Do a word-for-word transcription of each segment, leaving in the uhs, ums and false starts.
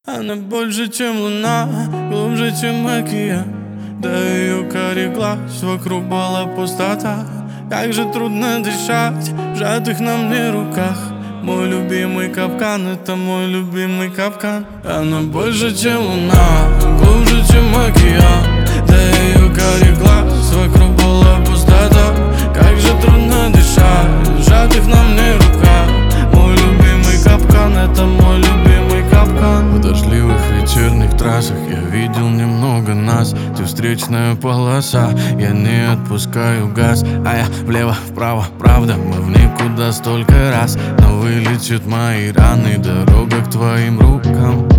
Она больше, чем луна, глубже, чем океан. Да ее карий глаз, вокруг была пустота. Как же трудно дышать в сжатых на мне руках. Мой любимый капкан, это мой любимый капкан. Она больше, чем луна, глубже, чем океан. Да ее карий глаз, вокруг была пустота. Как же трудно дышать в сжатых на мне руках. Мой любимый капкан, это мой любимый капкан. В дождливых вечерних трассах я видел немного нас. Ты встречная полоса, я не отпускаю газ. А я влево, вправо, правда, мы в никуда столько раз. Но вылечат мои раны, дорога к твоим рукам.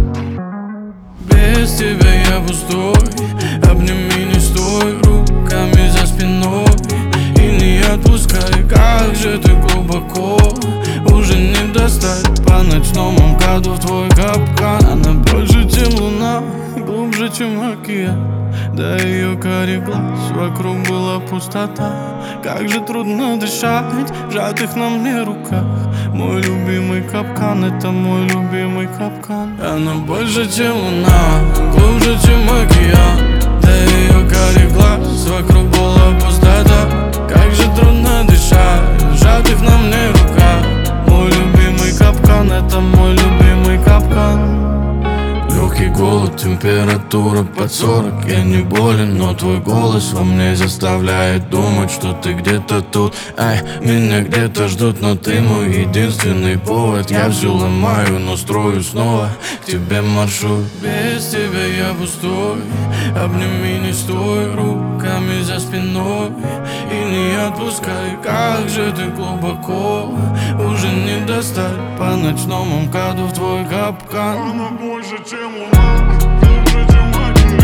Без тебя я пустой, обними, не стой руками за спиной и не отпускай. Как же ты глубоко, уже не достать по ночному МКАДу в твой капкан. Она больше, чем луна, глубже, чем океан. Да ее карий глаз, вокруг была пустота. Как же трудно дышать в сжатых на мне руках. Мой любимый капкан, это мой любимый капкан. Она больше, чем луна, глубже, чем океан. Да ее карий глаз, вокруг была пустота. Как же трудно дышать в сжатых на мне руках. Мой любимый капкан, это мой любимый капкан. Легкий голод, температура под сорок. Я не болен, но твой голос во мне заставляет думать, что ты где-то тут. Ай, меня где-то ждут, но ты мой единственный повод. Я все ломаю, но строю снова к тебе маршрут. Без тебя я пустой, обними, не стой руками за спиной и не отпускай. Как же ты глубоко, уже не достать по ночному МКАДу в твой капкан. Она больше, чем луна, глубже, чем океан.